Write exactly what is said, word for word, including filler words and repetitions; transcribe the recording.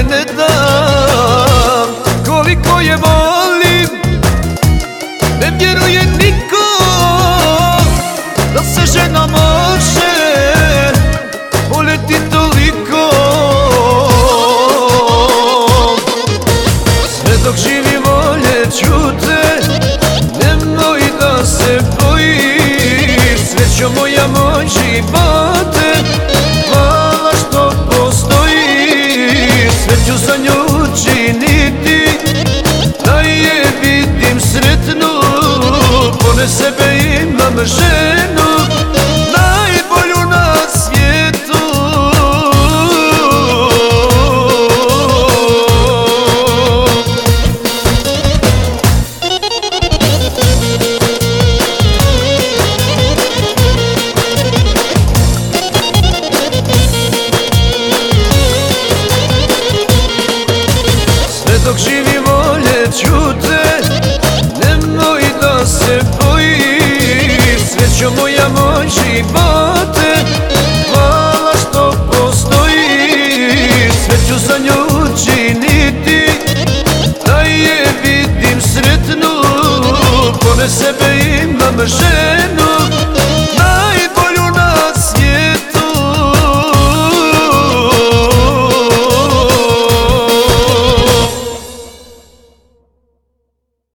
ne dam. Koliko je volim, ne vjeruje niko da se žena može voljeti toliko. Sve dok živi voljet ću te, nemoj da se bojiš. Srećo moja, moj živote, hvala što postojiš. Sve ću za nju činiti, da je vidim sretnu. Pored sebe imam ženu, najbolju na svijetu. Sve dok živi voljet ću te, nemoj da se bojiš. Srećo moja, moj živote, hvala što postojiš. Sve ću za nju činiti, da je vidim sretnu. Pored sebe imam ženu,